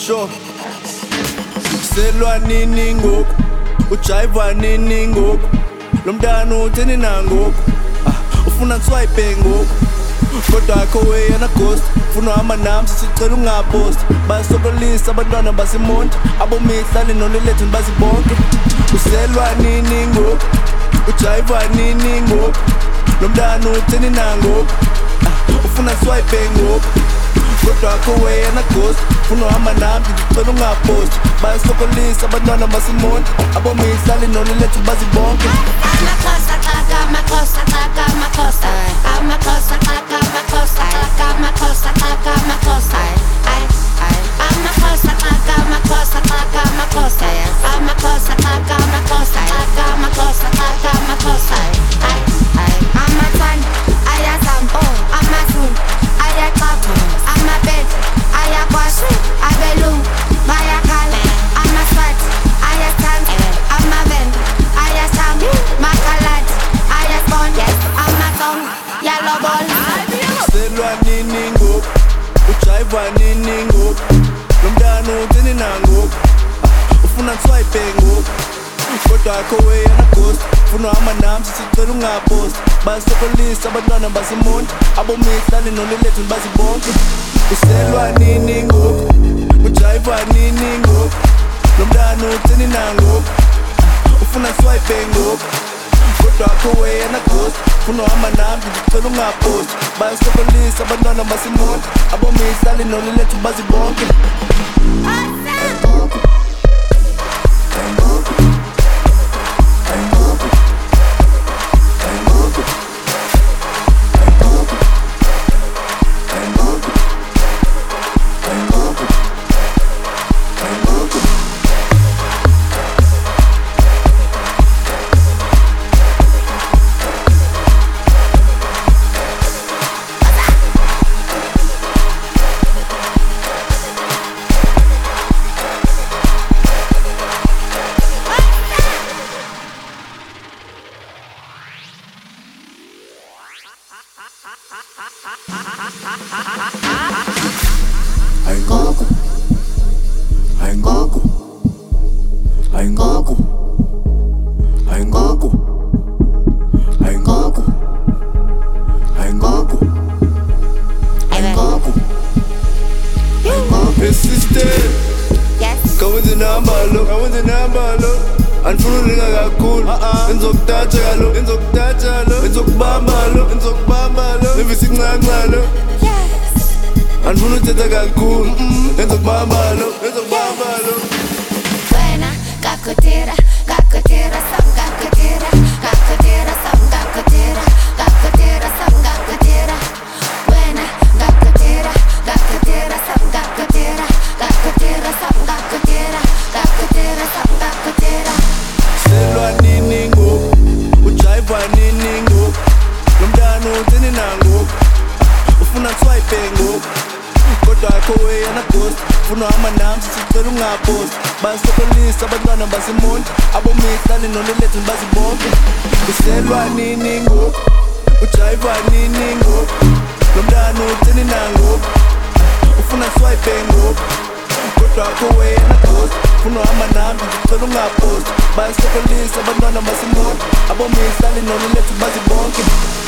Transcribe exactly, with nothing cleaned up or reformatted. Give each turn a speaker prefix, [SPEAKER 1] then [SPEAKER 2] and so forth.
[SPEAKER 1] sure. Selwa nini ngoku, ujiva nini ngoku, lo mntana utheni nangoku, ufuna swipe ngoku, kodwa akho weyana ghost, ufuna uhamba nami sisicela ungapost, basokolisa abantwana basemonti, abomihlali nolilethu bazibonke. Uselwa nini ngoku, ujiva nini ngoku, lo mntana utheni nangoku, ufuna swipe ngoku, kodwa akho weyana ghost, ufuna uhamba nami sisicela ungapost, basokolisa abantwana basemonti, abomihlali nolilethu bazibonke.
[SPEAKER 2] Amakosa xaka, amakosa xaka, amakosa, amakosa xaka, amakosa xaka, amakosa xaka, amakosa, ay ay, amakosa xaka, amakosa xaka, amakosa, amakosa xaka, amakosa xaka, amakosa xaka, amakosa, ay ay, amathanda ayazampo, amazulu ayaxapha, amabele ayakwasha, abelungu bayakhala, amaswazi ayathanda, amavenda ayasamba, makaladi ayasibona, amathongo yalobola.
[SPEAKER 1] Selwa nini ngoku, ujiva nini ngoku, lo mntana utheni nangoku, ufuna swipe ngoku, kodwa akho weyana ghost, ufuna uhamba nami sisicela ungapost, basokolisa abantwana basemonti, abomihlali nolilethu bazibonke. Uselwa nini ngoku, ujiva nini ngoku, lo mntana utheni nangoku, ufuna swipe ngoku, kodwa akho weyana ghost, ufuna uhamba nami sisicela ungapost, basokolisa abantwana basemonti, abomihlali nolilethu bazibonke.
[SPEAKER 3] Ay Ngoku, ay Ngoku, ay Ngoku, ay Ngoku, ay Ngoku, ay Ngoku, ay Ngoku, ay Ngoku.
[SPEAKER 1] Hey sister,
[SPEAKER 2] Yes.
[SPEAKER 1] kawenze nambalo, kawenze nambalo, anifuna ulinga kakhulu, ngizokutatsha kalo, ngizokutatsha lo, ngizokubamba lo, ngizokubamba lo, nevisi incanca lo,
[SPEAKER 2] Yes.
[SPEAKER 1] anifuna uthetha kakhulu, ngizokubamba lo, ngizokubamba lo.
[SPEAKER 2] Wena ngakutira, ngakutira, sam ngakutira, ngakutira, sam ngakutira, ngakutira, sam ngakutira. Wena ngakutira, ngakutira, sam ngakutira, ngakutira, sam ngakutira, ngakutira, sam ngakutira.
[SPEAKER 1] Selwa nini ngoku, ujiva nini ngoku, lo mntana utheni nangoku, ufuna swipe ngoku, kodwa akho weyana ghost, ufuna uhamba nami sisicela ungapost, basokolisa abantwana basemonti, abomihlali nolilethu bazibonke. Uselwa nini ngoku, ujiva nini ngoku, lo mntana utheni nangoku, ufuna swipe ngoku, kodwa akho weyana ghost, ufuna uhamba nami sisicela ungapost, basokolisa abantwana basemonti, abomihlali nolilethu bazibonke.